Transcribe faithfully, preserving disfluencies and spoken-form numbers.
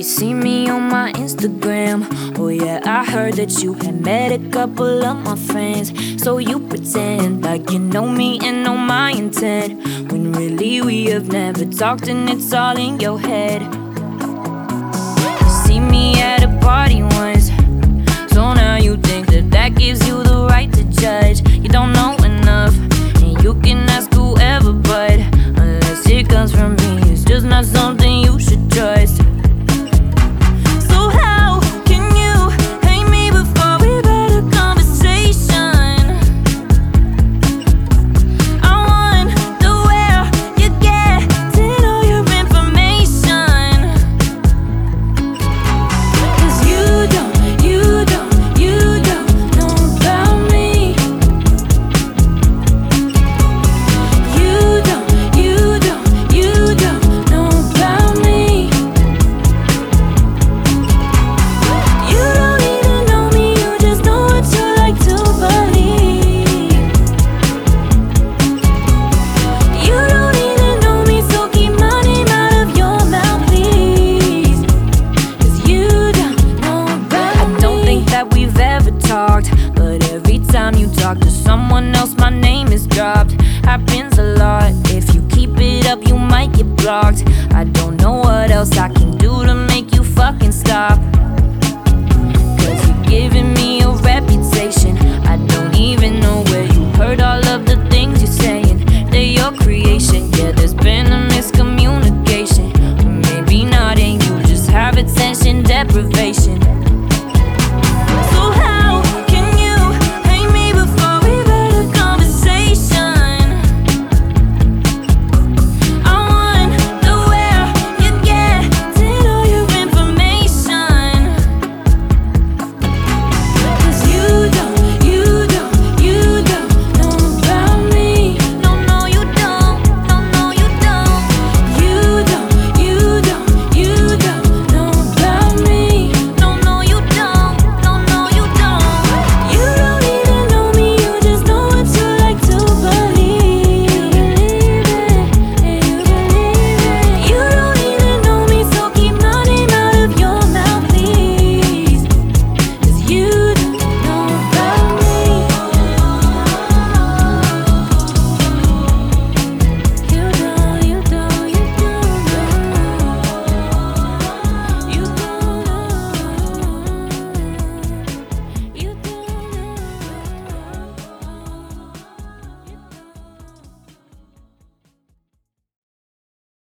You see me on my Instagram. Oh yeah, I heard that you had met a couple of my friends. So you pretend like you know me and know my intent, when really we have never talked and it's all in your head. You see me at a party once,